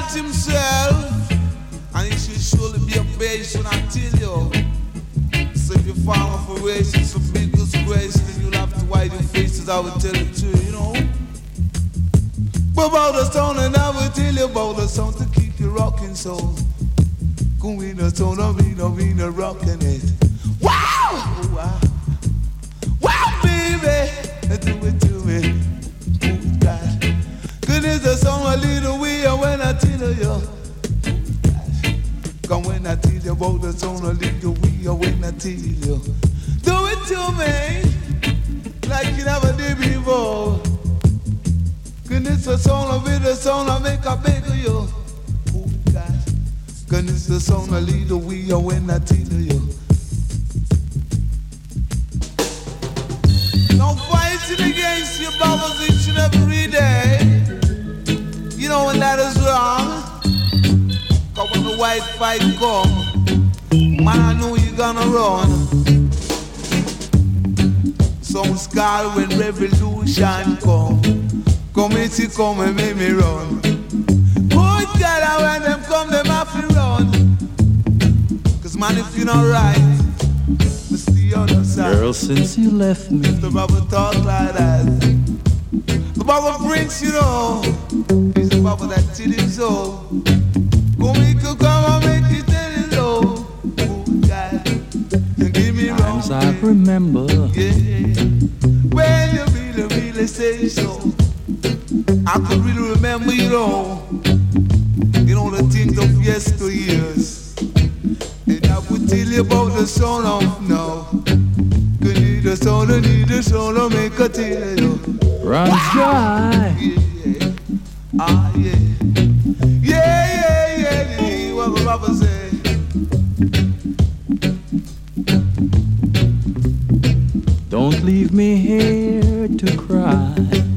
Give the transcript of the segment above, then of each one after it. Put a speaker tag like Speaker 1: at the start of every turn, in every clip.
Speaker 1: exalt himself, and he should surely be a base when I tell you. So if you fall for race, it's a big disgrace, then you'll have to hide your faces, I will tell it to you, you know. But about the sound, and I will tell you about the sound to keep you rocking, so go in the sound, I mean, rocking it. Wow! Wow! Wow, baby! Do it to me. Oh, God. Goodness, the song a little weird when I tell you. Come when I tell you about the song a little weird when I tell you. Do it to me like you never did before. Goodness, the song with the song I make a beg of you. Oh, God. Goodness, the song a little weird when I tell you. Now fighting against your brothers each and every day. You know when that is wrong. Cause when the white fight come, man, I know you're gonna run. Some scar when revolution come and see come and make me run. Good God, when them come, them have to run. Cause man, if you're not right, it's the other side.
Speaker 2: Girl, since you left me,
Speaker 1: the Bible talk like that. The Bible brings, you know, it's the Bible that till his soul. Go make you come and make it tell it low. Oh, God, and give me wrong.
Speaker 2: times I remember.
Speaker 1: Yeah, when you really say so. I could really remember, you know, the things of yesteryears. And I would tell you about the son of now. You need a son, to make a tell you.
Speaker 2: Runs dry.
Speaker 1: Yeah, ah, yeah. Yeah, what the Papa say.
Speaker 2: Don't leave me here to cry.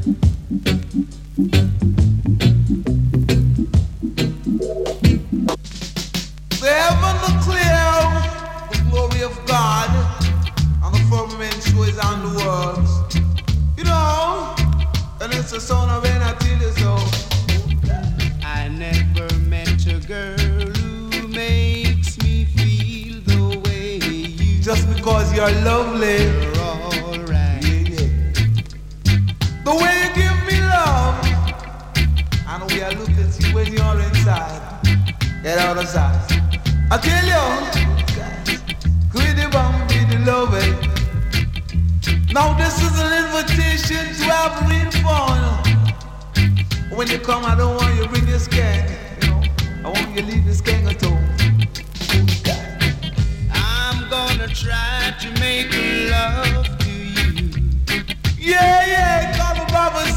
Speaker 1: The heaven declare the glory of God, and the firmament shows on the world. You know, and it's the son of when I tell you so.
Speaker 3: I never met a girl who makes me feel the way you.
Speaker 1: Just because you're lovely.
Speaker 3: You're alright.
Speaker 1: Yeah. The way you give me love, and the way I look at you when you're inside. Get out of sight. I tell you, greedy bum, greedy love it. Now this is an invitation to have real fun. When you come, I don't want you to bring your skeng, you know. I want you to leave the skeng at home.
Speaker 3: I'm gonna try to make love to you.
Speaker 1: Yeah, cause the Bible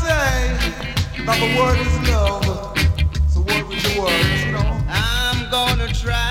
Speaker 1: say, now the word is love. So what with the words, you know.
Speaker 3: I'm gonna try